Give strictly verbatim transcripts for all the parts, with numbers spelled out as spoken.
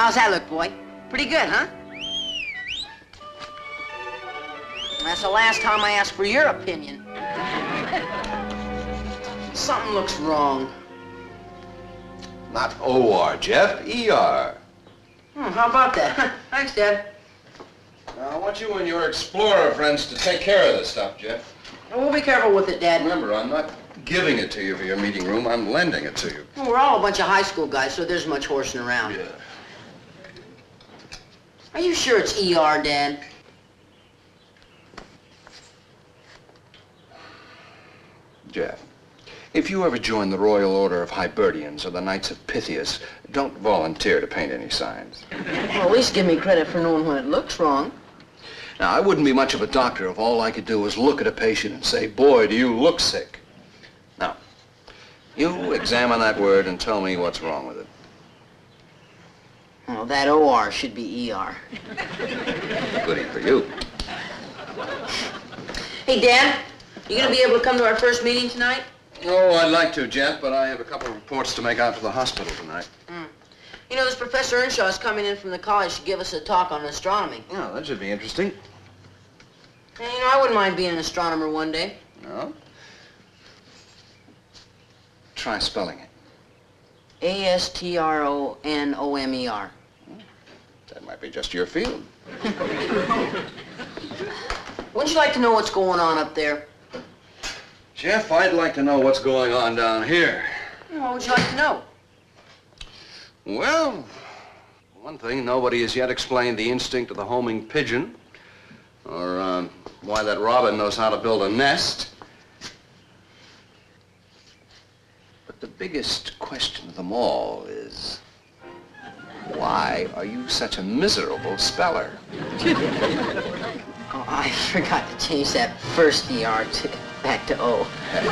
how's that look, boy? Pretty good, huh? That's the last time I asked for your opinion. Something looks wrong. Not O R, Jeff, E R. Hmm, how about that? Thanks, Dad. Now, I want you and your explorer friends to take care of this stuff, Jeff. We'll be careful with it, Dad. Remember, I'm not giving it to you for your meeting room. I'm lending it to you. Well, we're all a bunch of high school guys, so there's much horsing around. Yeah. Are you sure it's E R, Dad? Jeff, if you ever join the Royal Order of Hibernians or the Knights of Pythias, don't volunteer to paint any signs. Well, at least give me credit for knowing when it looks wrong. Now, I wouldn't be much of a doctor if all I could do was look at a patient and say, boy, do you look sick. Now, you examine that word and tell me what's wrong with it. Well, that O R should be E R. Goody for you. Hey, Dad, you gonna be able to come to our first meeting tonight? Oh, I'd like to, Jeff, but I have a couple of reports to make out to the hospital tonight. Mm. You know, this Professor Earnshaw is coming in from the college to give us a talk on astronomy. Oh, that should be interesting. And, you know, I wouldn't mind being an astronomer one day. No? Try spelling it. A S T R O N O M E R. That might be just your field. Wouldn't you like to know what's going on up there? Jeff, I'd like to know what's going on down here. What would you like to know? Well, one thing, nobody has yet explained the instinct of the homing pigeon, or um, why that robin knows how to build a nest. But the biggest question of them all is, why are you such a miserable speller? Oh, I forgot to change that first E R to back to O.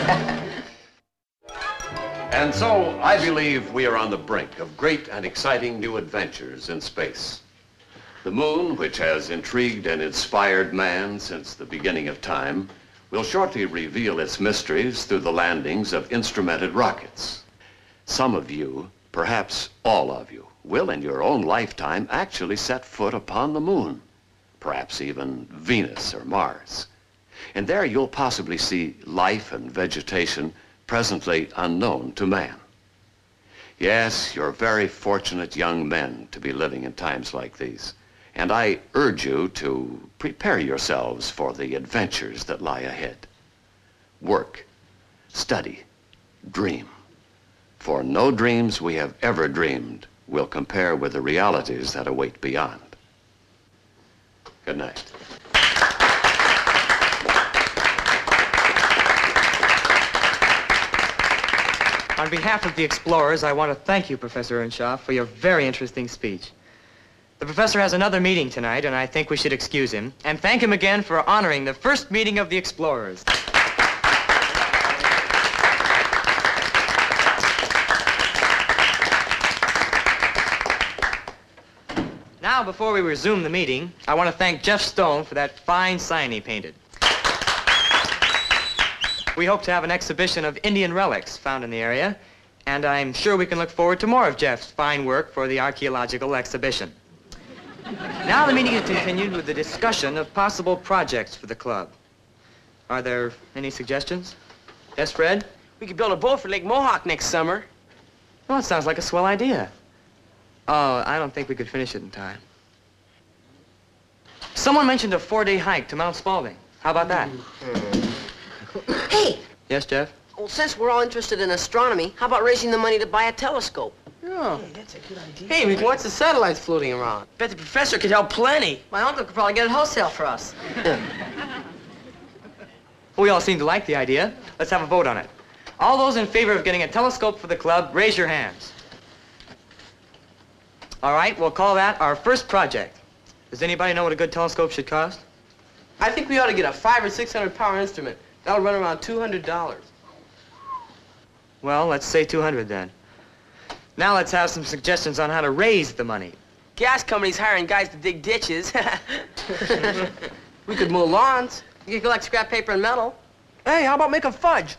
And so, I believe we are on the brink of great and exciting new adventures in space. The moon, which has intrigued and inspired man since the beginning of time, will shortly reveal its mysteries through the landings of instrumented rockets. Some of you, perhaps all of you, will in your own lifetime actually set foot upon the moon, perhaps even Venus or Mars. And there you'll possibly see life and vegetation presently unknown to man. Yes, you're very fortunate young men to be living in times like these. And I urge you to prepare yourselves for the adventures that lie ahead. Work, study, dream. For no dreams we have ever dreamed will compare with the realities that await beyond. Good night. On behalf of the Explorers, I want to thank you, Professor Earnshaw, for your very interesting speech. The professor has another meeting tonight, and I think we should excuse him, and thank him again for honoring the first meeting of the Explorers. Now, before we resume the meeting, I want to thank Jeff Stone for that fine sign he painted. We hope to have an exhibition of Indian relics found in the area, and I'm sure we can look forward to more of Jeff's fine work for the archaeological exhibition. Now the meeting is continued with the discussion of possible projects for the club. Are there any suggestions? Yes, Fred? We could build a boat for Lake Mohawk next summer. Oh, it sounds like a swell idea. Oh, I don't think we could finish it in time. Someone mentioned a four-day hike to Mount Spalding. How about that? Hey! Yes, Jeff? Well, since we're all interested in astronomy, how about raising the money to buy a telescope? Oh. Hey, that's a good idea. Hey, we can watch the satellites floating around. Bet the professor could help plenty. My uncle could probably get it wholesale for us. We all seem to like the idea. Let's have a vote on it. All those in favor of getting a telescope for the club, raise your hands. All right, we'll call that our first project. Does anybody know what a good telescope should cost? I think we ought to get a five or six hundred power instrument. That'll run around two hundred dollars. Well, let's say two hundred then. Now let's have some suggestions on how to raise the money. Gas companies hiring guys to dig ditches. We could mow lawns. You could collect scrap paper and metal. Hey, how about making fudge?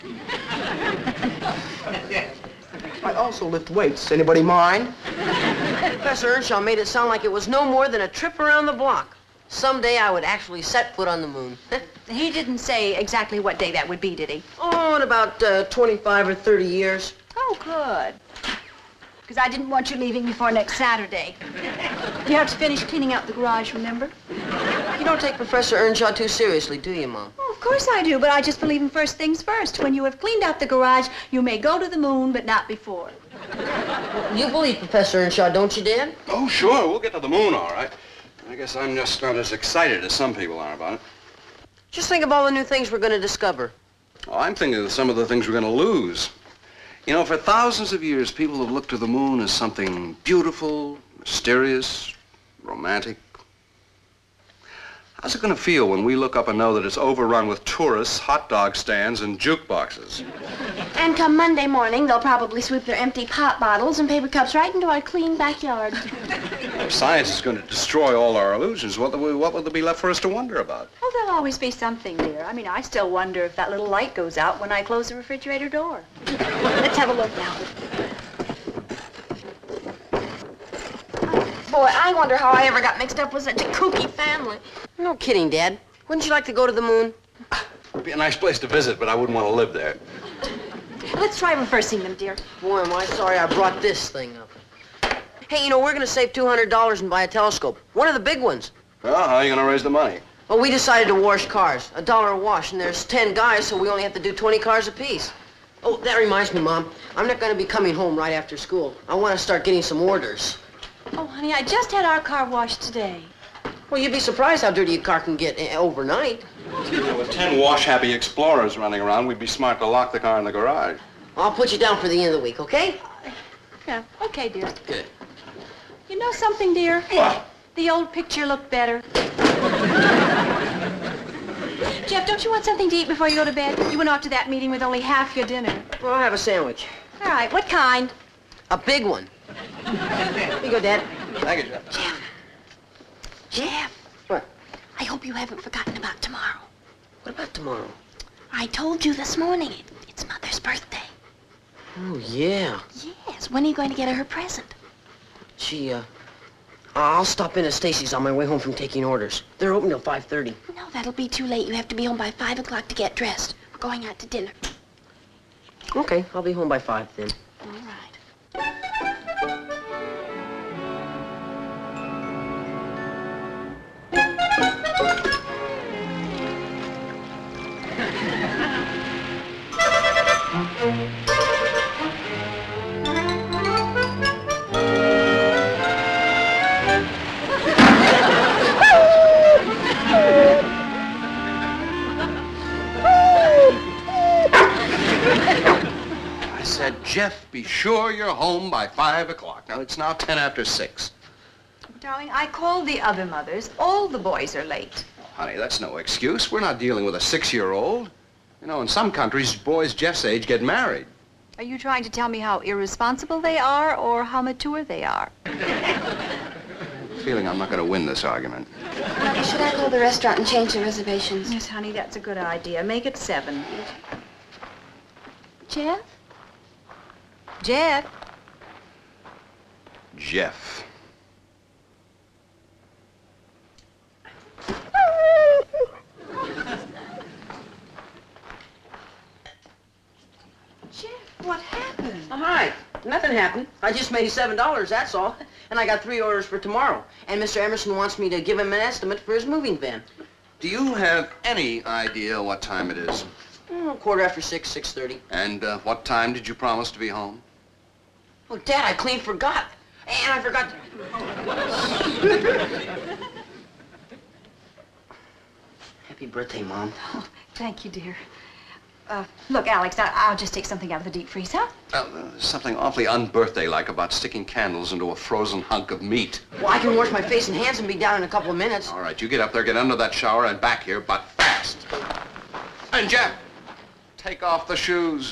I also lift weights. Anybody mind? Professor Earnshaw made it sound like it was no more than a trip around the block. Someday I would actually set foot on the moon. He didn't say exactly what day that would be, did he? Oh, in about uh, twenty-five or thirty years. Oh, good. Because I didn't want you leaving before next Saturday. You have to finish cleaning out the garage, remember? You don't take Professor Earnshaw too seriously, do you, Mom? Oh, of course I do, but I just believe in first things first. When you have cleaned out the garage, you may go to the moon, but not before. You believe Professor Earnshaw, don't you, Dad? Oh, sure. We'll get to the moon, all right. I guess I'm just not as excited as some people are about it. Just think of all the new things we're going to discover. Oh, I'm thinking of some of the things we're going to lose. You know, for thousands of years, people have looked to the moon as something beautiful, mysterious, romantic. How's it going to feel when we look up and know that it's overrun with tourists, hot dog stands, and jukeboxes? And come Monday morning, they'll probably sweep their empty pop bottles and paper cups right into our clean backyard. If science is going to destroy all our illusions, what, will- what will there be left for us to wonder about? Oh, there'll always be something, dear. I mean, I still wonder if that little light goes out when I close the refrigerator door. Let's have a look now. Boy, I wonder how I ever got mixed up with such a kooky family. No kidding, Dad. Wouldn't you like to go to the moon? It'd be a nice place to visit, but I wouldn't want to live there. Let's try reversing them, dear. Boy, am I sorry I brought this thing up. Hey, you know, we're going to save two hundred dollars and buy a telescope. One of the big ones. Well, how are you going to raise the money? Well, we decided to wash cars. A dollar a wash, and there's ten guys, so we only have to do twenty cars apiece. Oh, that reminds me, Mom. I'm not going to be coming home right after school. I want to start getting some orders. Oh, honey, I just had our car washed today. Well, you'd be surprised how dirty a car can get uh, overnight. You know, with ten wash-happy explorers running around, we'd be smart to lock the car in the garage. I'll put you down for the end of the week, okay? Yeah, okay, dear. Good. You know something, dear? What? The old picture looked better. Jeff, don't you want something to eat before you go to bed? You went off to that meeting with only half your dinner. Well, I'll have a sandwich. All right, what kind? A big one. Here you go, Dad. Thank you, Jeff. Jeff. Jeff. What? I hope you haven't forgotten about tomorrow. What about tomorrow? I told you this morning. It, it's Mother's birthday. Oh, yeah. Yes. When are you going to get her her present? She, uh... I'll stop in at Stacy's on my way home from taking orders. They're open till five thirty. No, that'll be too late. You have to be home by five o'clock to get dressed. We're going out to dinner. Okay, I'll be home by five then. All right. I said, Jeff, be sure you're home by five o'clock. Now, it's now ten after six. Darling, I called the other mothers. All the boys are late. Honey, that's no excuse. We're not dealing with a six-year-old. You know, in some countries, boys Jeff's age get married. Are you trying to tell me how irresponsible they are or how mature they are? Feeling I'm not going to win this argument. Mother, should I call the restaurant and change the reservations? Yes, honey, that's a good idea. Make it seven. Jeff? Jeff? Jeff. Jeff, what happened? Oh, hi. Nothing happened. I just made seven dollars, that's all. And I got three orders for tomorrow. And Mister Emerson wants me to give him an estimate for his moving van. Do you have any idea what time it is? Oh, quarter after six, six thirty. And uh, what time did you promise to be home? Oh, Dad, I clean forgot. And I forgot to... Happy birthday, Mom. Oh, thank you, dear. Uh, look, Alex, I I'll just take something out of the deep freeze, huh? Uh, there's something awfully unbirthday-like about sticking candles into a frozen hunk of meat. Well, I can wash my face and hands and be down in a couple of minutes. All right, you get up there, get under that shower, and back here, but fast. And Jeff, take off the shoes.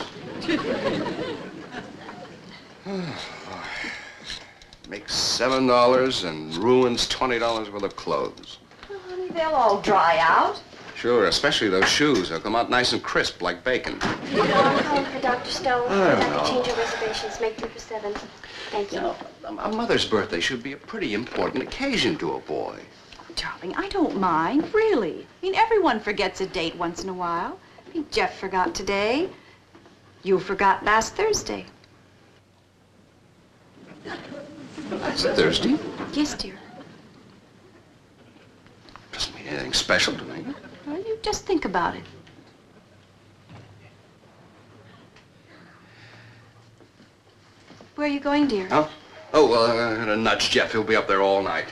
Makes seven dollars and ruins twenty dollars worth of clothes. Oh, honey, they'll all dry out. Sure Sure, especially those shoes. They'll come out nice and crisp like bacon. I'm calling for Doctor Stone. I don't I'd like know. to change your reservations. Make three for seven. Thank you. You know, a a mother's birthday should be a pretty important occasion to a boy. Darling, I don't mind, really. I mean, everyone forgets a date once in a while. I mean, Jeff forgot today. You forgot last Thursday. That's Thursday. Yes, dear. Doesn't mean anything special to me. Well, you just think about it. Where are you going, dear? Huh? Oh, well, I'm gonna nudge Jeff. He'll be up there all night.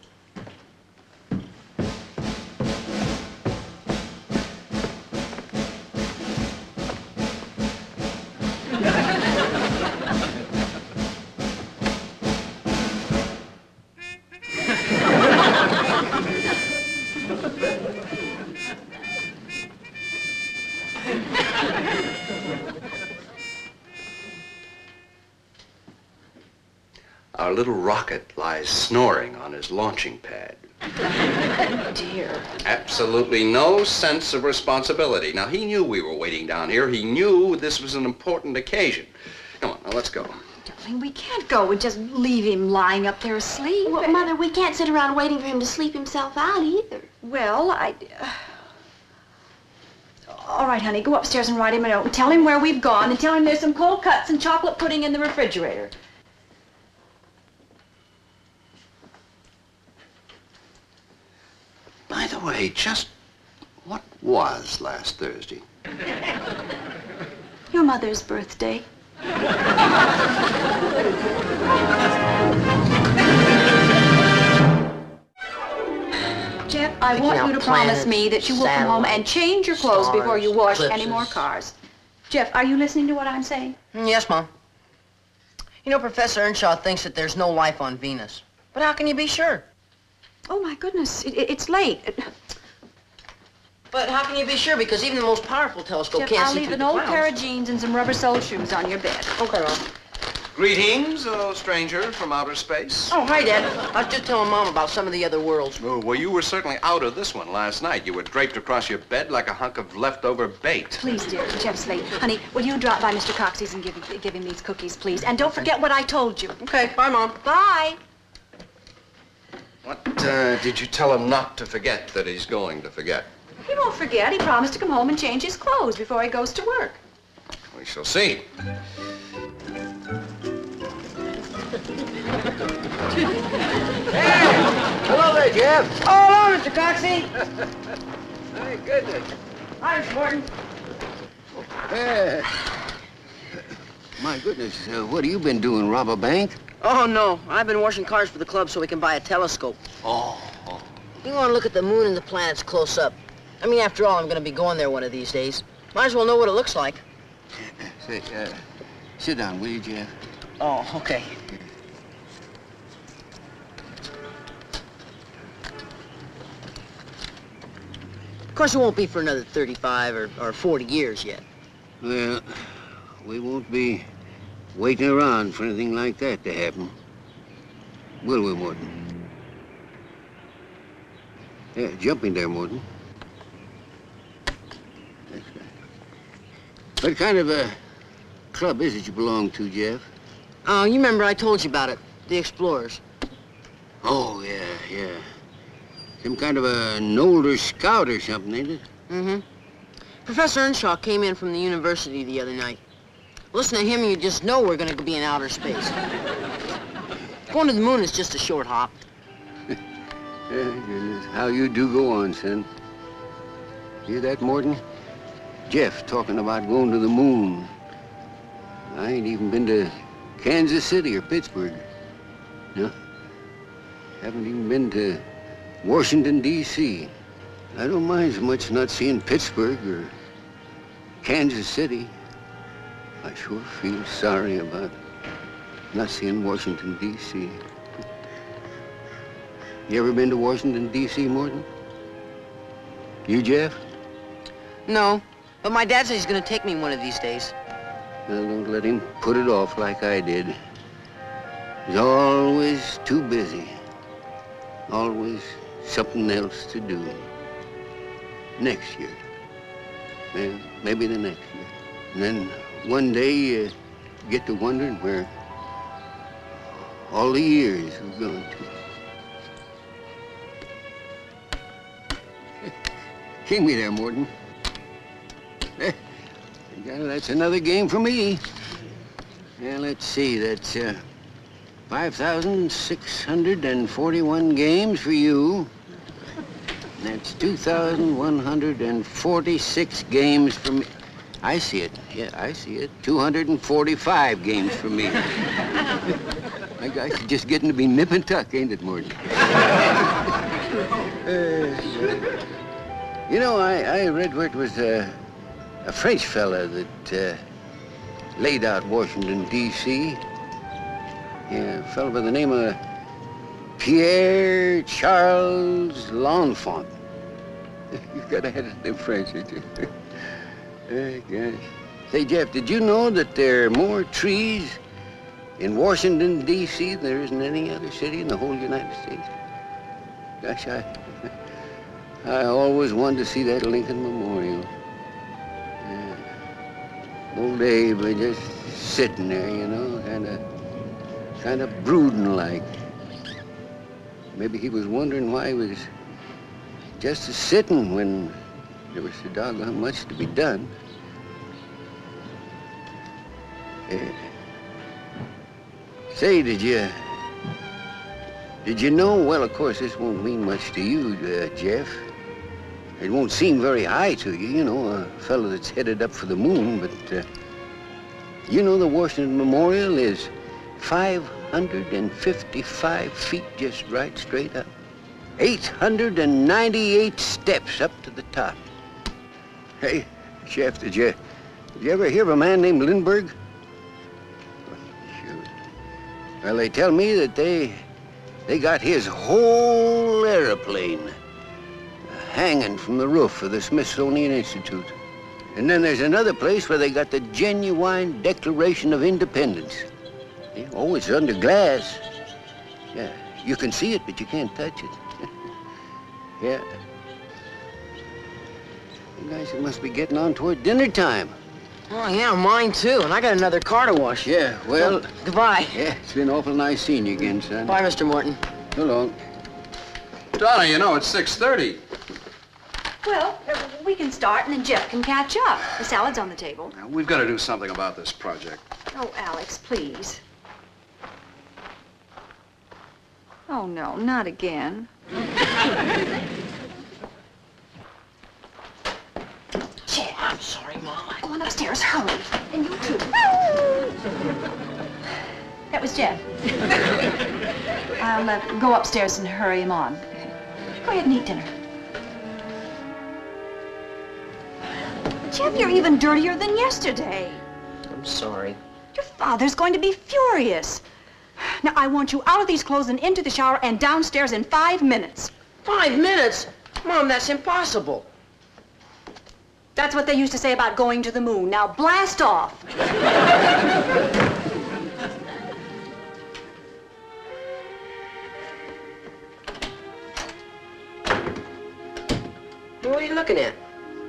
Our little rocket lies snoring on his launching pad. Dear. Absolutely no sense of responsibility. Now, he knew we were waiting down here. He knew this was an important occasion. Come on, now let's go. Darling, we can't go and just leave him lying up there asleep. Well, Mother, we can't sit around waiting for him to sleep himself out either. Well, I... Uh... All right, honey, go upstairs and write him a note and tell him where we've gone and tell him there's some cold cuts and chocolate pudding in the refrigerator. By the way, just what was last Thursday? Your mother's birthday. Jeff, I want you to promise me that you will come home and change your clothes before you wash any more cars. Jeff, are you listening to what I'm saying? Yes, Mom. You know, Professor Earnshaw thinks that there's no life on Venus. But how can you be sure? Oh, my goodness, it, it, it's late. But how can you be sure? Because even the most powerful telescope Jeff, can't I'll see leave through an the old clouds. pair of jeans and some rubber-soled shoes on your bed. Okay, Mom. Greetings, oh stranger from outer space. Oh, hi, Dad. I was just telling Mom about some of the other worlds. Oh, well, you were certainly out of this one last night. You were draped across your bed like a hunk of leftover bait. Please, dear, Jeff's late. Honey, will you drop by Mister Coxey's and give, give him these cookies, please? And don't forget what I told you. Okay, bye, Mom. Bye. What uh, did you tell him not to forget that he's going to forget? He won't forget. He promised to come home and change his clothes before he goes to work. We shall see. Hello there, Jeff. Oh, hello, Mister Coxey. My goodness. Hi, Mister Morton. Uh, my goodness, uh, what have you been doing, rob a bank? Oh, no. I've been washing cars for the club so we can buy a telescope. Oh, oh. We want to look at the moon and the planets close up. I mean, after all, I'm going to be going there one of these days. Might as well know what it looks like. Say, uh, sit down, will you, Jeff? Oh, okay. Of course, it won't be for another thirty-five or, or forty years yet. Well, we won't be waiting around for anything like that to happen. Will we, Morton? Yeah, jump in there, Morton. That's right. What kind of a club is it you belong to, Jeff? Oh, you remember I told you about it. The Explorers. Oh, yeah, yeah. Some kind of a, an older scout or something, ain't it? Mm-hmm. Professor Earnshaw came in from the university the other night. Listen to him and you just know we're going to be in outer space. Going to the moon is just a short hop. Yeah, goodness, how you do go on, son. Hear that, Morton? Jeff talking about going to the moon. I ain't even been to Kansas City or Pittsburgh. No. Haven't even been to Washington, D C I don't mind so much not seeing Pittsburgh or Kansas City. I sure feel sorry about not seeing Washington, D C You ever been to Washington, D C, Morton? You, Jeff? No, but my dad says he's going to take me one of these days. Well, don't let him put it off like I did. He's always too busy. Always something else to do. Next year. Well, maybe the next year. And then one day you get to wondering where all the years have gone to. King me there, Morton. Eh, yeah, that's another game for me. Yeah, let's see, that's uh, five thousand six hundred forty-one games for you. That's two thousand one hundred forty-six games for me. I see it. Yeah, I see it. two hundred forty-five games for me. My gosh, it's just getting to be nip and tuck, ain't it, Morton? uh, you know, I, I read where it was a, a French fella that uh, laid out Washington, D C Yeah, a fellow by the name of Pierre Charles L'Enfant. You gotta have it in French, did you? Oh, gosh. Say, Jeff, did you know that there are more trees in Washington, D C than there is in any other city in the whole United States? Gosh, I, I always wanted to see that Lincoln Memorial. Yeah. Old Abe was just sitting there, you know, kind of, kind of brooding like. Maybe he was wondering why he was just a-sitting when there was so doggone much to be done. Uh, say, did you, did you know, well, of course, this won't mean much to you, uh, Jeff. It won't seem very high to you, you know, a fellow that's headed up for the moon, but uh, you know the Washington Memorial is five hundred fifty-five feet just right straight up. eight hundred ninety-eight steps up to the top. Hey, Jeff, did you, did you ever hear of a man named Lindbergh? Sure. Well, they tell me that they, they got his whole airplane hanging from the roof of the Smithsonian Institute. And then there's another place where they got the genuine Declaration of Independence. Yeah, oh, it's under glass. Yeah, you can see it, but you can't touch it. Yeah. You guys, it must be getting on toward dinner time. Oh, yeah, mine too. And I got another car to wash. Yeah, well... Oh, goodbye. Yeah, it's been awful nice seeing you again, son. Bye, Mister Morton. So long. Donna, you know, it's six thirty. Well, uh, we can start and then Jeff can catch up. The salad's on the table. Now, we've got to do something about this project. Oh, Alex, please. Oh, no, not again. Oh, I'm sorry, Mom. Go on upstairs, hurry. And you too. That was Jeff. I'll uh, go upstairs and hurry him on. Go ahead and eat dinner. Jeff, you're even dirtier than yesterday. I'm sorry. Your father's going to be furious. Now, I want you out of these clothes and into the shower and downstairs in five minutes. Five minutes? Mom, that's impossible. That's what they used to say about going to the moon. Now, blast off. What are you looking at?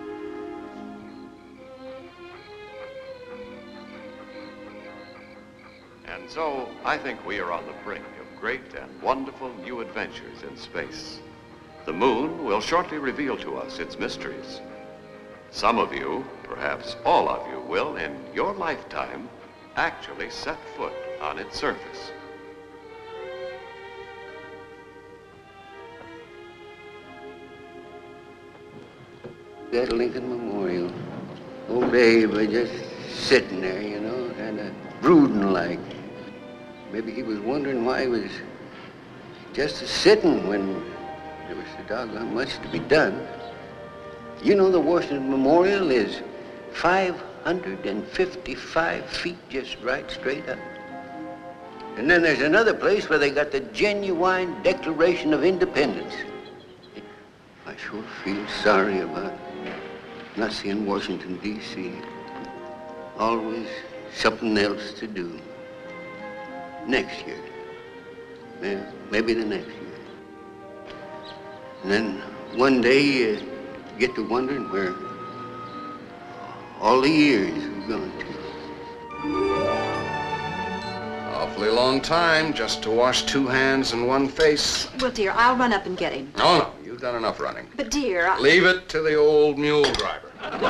And so, I think we are on the brink of great and wonderful new adventures in space. The moon will shortly reveal to us its mysteries. Some of you, perhaps all of you, will, in your lifetime, actually set foot on its surface. That Lincoln Memorial. Old Abe was just sitting there, you know, kind of brooding like. Maybe he was wondering why he was just a-sitting when there was so doggone much to be done. You know the Washington Memorial is five hundred fifty-five feet just right straight up. And then there's another place where they got the genuine Declaration of Independence. I sure feel sorry about not seeing Washington, D C Always something else to do. Next year. Yeah, maybe the next year. And then one day you get to wondering where all the years have gone to. Awfully long time just to wash two hands and one face. Well, dear, I'll run up and get him. No, no, you've done enough running. But, dear, I... Leave it to the old mule driver.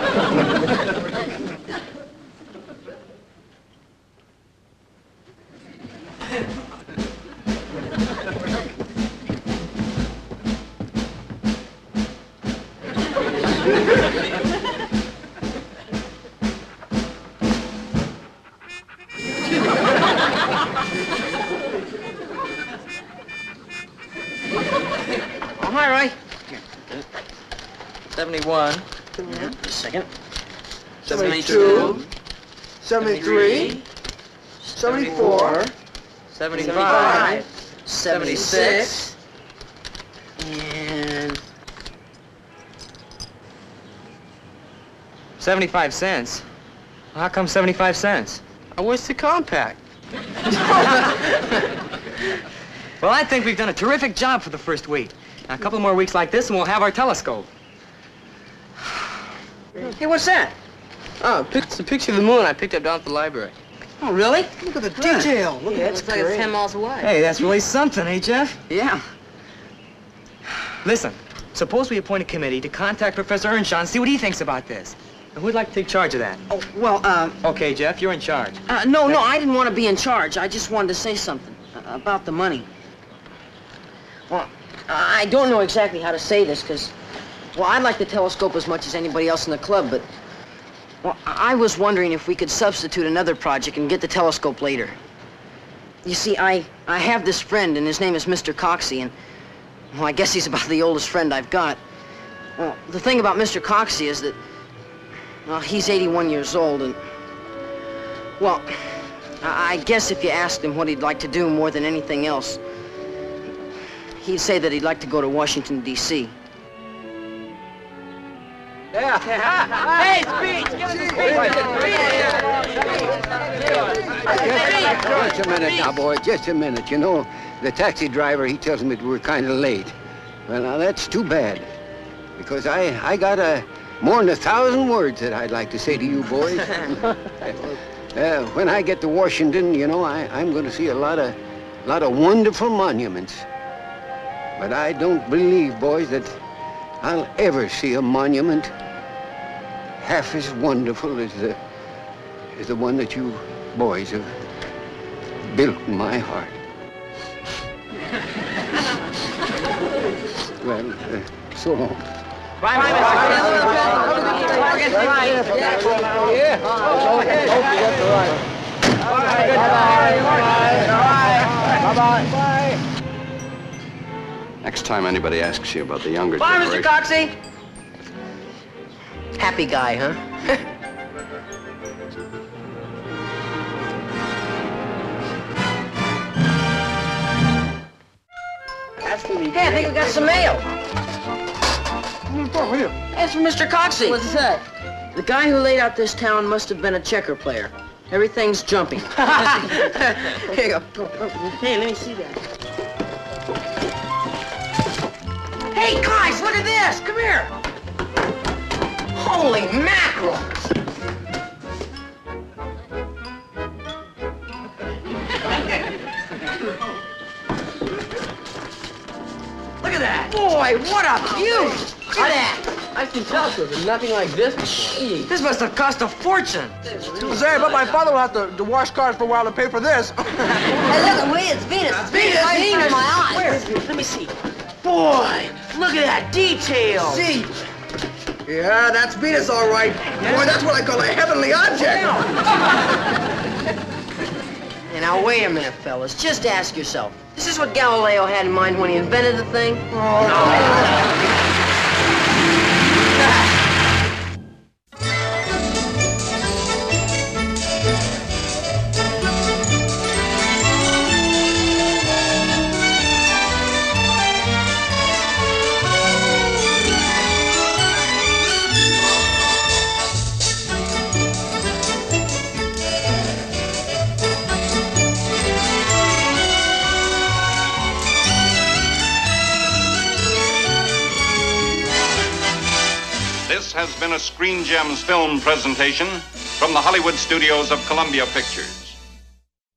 Oh, hi, Roy. seventy-one. Yeah, just a second. seventy-two. seventy-three. seventy-four. seventy-five. seventy-six. And... seventy-five cents? How come seventy-five cents? Oh, where's the compact? Well, I think we've done a terrific job for the first week. Now, a couple more weeks like this and we'll have our telescope. Hey, what's that? Oh, it's a picture of the moon I picked up down at the library. Oh, really? Look at the detail. Look, Yeah, that's it looks like it's great. ten miles away. Hey, that's really something, eh, Jeff? Yeah. Listen, suppose we appoint a committee to contact Professor Earnshaw and see what he thinks about this. And who'd like to take charge of that? Oh, well, uh, Okay, Jeff, you're in charge. uh, no, no, I didn't want to be in charge. I just wanted to say something uh, about the money. Well, I don't know exactly how to say this, because, well, I like the telescope as much as anybody else in the club, but, well, I was wondering if we could substitute another project and get the telescope later. You see, I, I have this friend, and his name is Mister Coxey, and, well, I guess he's about the oldest friend I've got. Well, the thing about Mister Coxey is that, well, he's eighty-one years old, and, well, I I guess if you asked him what he'd like to do more than anything else, he'd say that he'd like to go to Washington, D C Hey, speech! Give us a Just a minute now, boy, just a minute. You know, the taxi driver, he tells me that we're kind of late. Well, now, that's too bad, because I, I got a, more than a thousand words that I'd like to say to you boys. uh, when I get to Washington, you know, I, I'm going to see a lot of, lot of wonderful monuments. But I don't believe, boys, that I'll ever see a monument half as wonderful as the, as the one that you boys have built in my heart. Well, uh, so long. Bye, bye, Mister Next time anybody asks you about the younger Bye, Mister generation... Coxey. Happy guy, huh? Hey, I think we got some mail. That's from Mister Coxey. What's that? The guy who laid out this town must have been a checker player. Everything's jumping. Here you go. Hey, let me see that. Hey, guys, look at this. Come here. Holy mackerel. Look at that. Boy, what a view. Look at that. I can tell, sir. There's nothing like this before. This must have cost a fortune. Say, but my father will have to, to wash cars for a while to pay for this. Hey, look, wait, it's Venus. It's Venus. I see it in my eyes. Where? Let me see. Boy, look at that detail. See? Yeah, that's Venus, all right. Boy, that's what I call a heavenly object. And now, wait a minute, fellas. Just ask yourself. This is what Galileo had in mind when he invented the thing? Oh, no. This has been a Screen Gems film presentation from the Hollywood studios of Columbia Pictures.